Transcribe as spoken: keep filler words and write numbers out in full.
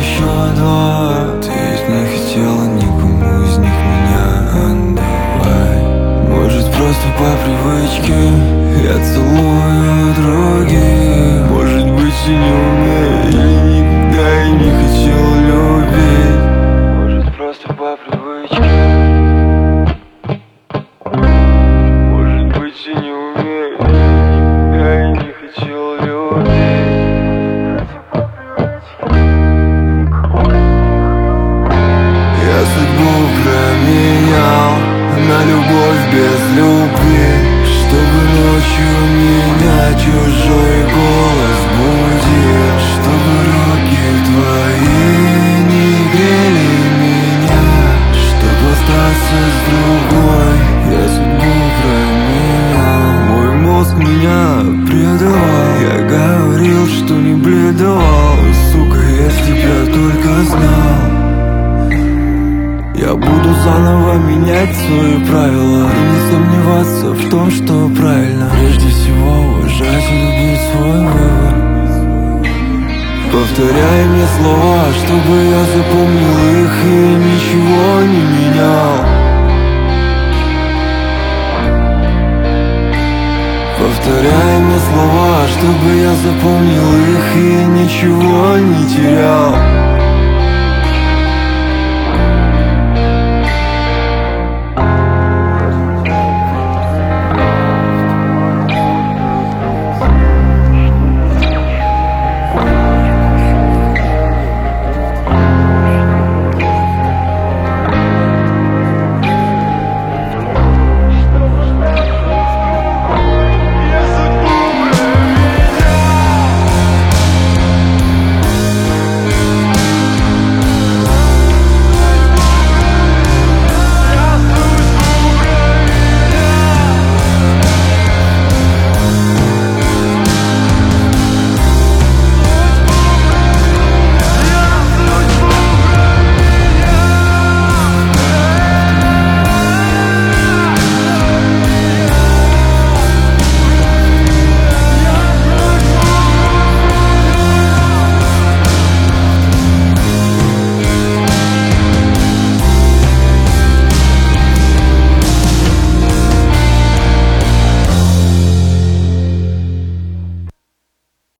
еще два. Ты ведь не хотела никому из них меня отдавать. Может, просто по привычке я целую других. Может быть, и не умею, или никогда и не хотел любить. Может, просто по привычке. Может быть, и не умею, я и не хотел любить. Я судьбу променял на любовь без любви, чтобы ночью меня чужой голос будил, чтобы руки твои не грели меня, чтобы остаться с другой. Я судьбу променял. Мой мозг меня предавал. Я говорил, что не бледовал. Сука, если б я только знал. Я буду заново менять свои правила и не сомневаться в том, что правильно. Прежде всего уважать и любить свой выбор. Повторяй мне слова, чтобы я запомнил их и ничего не менял. Повторяй мне слова, чтобы я запомнил их и ничего не терял.